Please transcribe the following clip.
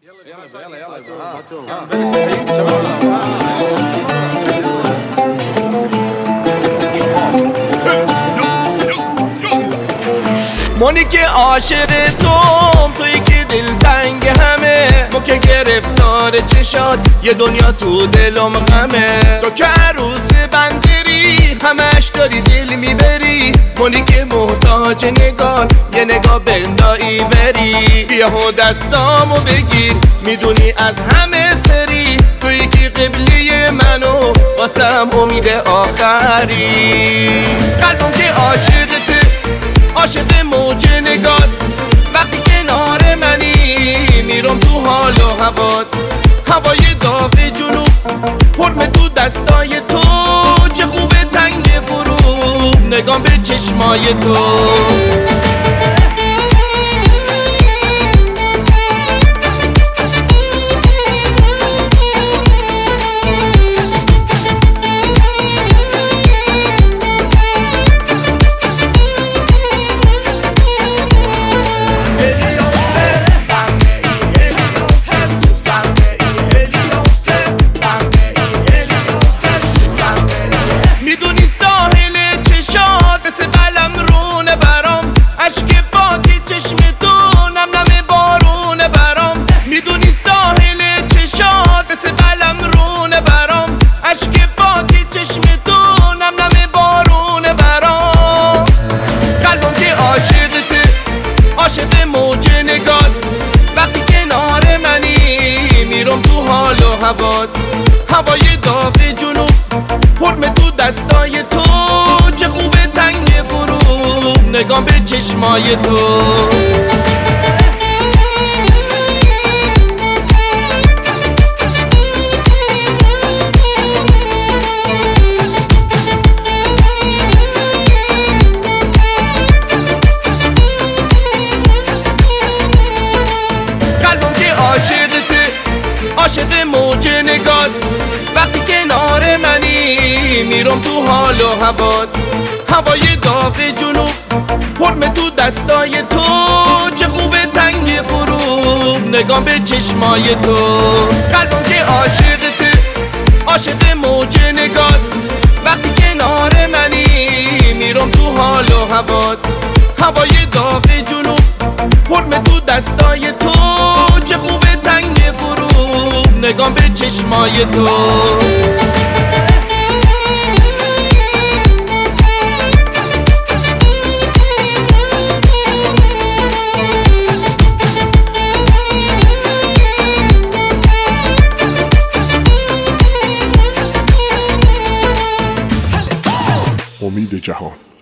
مونی که عاشق توی که دلتنگ همه، ما که گرفتار چشات یه دنیا تو دلم غمه. تو که عروس بندری همش داری دل میبری، مونی که محتاج نگاه یه نگاه بندایی بری. بیا دستامو بگیر میدونی از همه سری، توی که قبلی منو واسم امید آخری. قلبم که عاشقته عاشق موج نگات، وقتی کنار منی میرم تو حال و هوات. هوای داغ جنوب حرم تو دستای تو، چه خوبه تنگ غروب نگام به چشمای تو. عاشق موج نگات، وقتی کنار منی میرم تو حال و هوات. هوای داغ جنوب حرم تو دستای تو، چه خوبه تنگ غروب نگام به چشمای تو. عاشق موج نگات، وقتی کنار منی میرم تو حال و هوات. هوای داغ جنوب حرم تو دستای تو، چه خوبه تنگ غروب نگام به چشمای تو. قلبم که عاشقته عاشق موج نگات، وقتی کنار منی میرم تو حال و هوات. هوای داغ جنوب حرم تو دستای تو، چه خوبه تنگ غروب نگام به چشمای تو. امید جهان.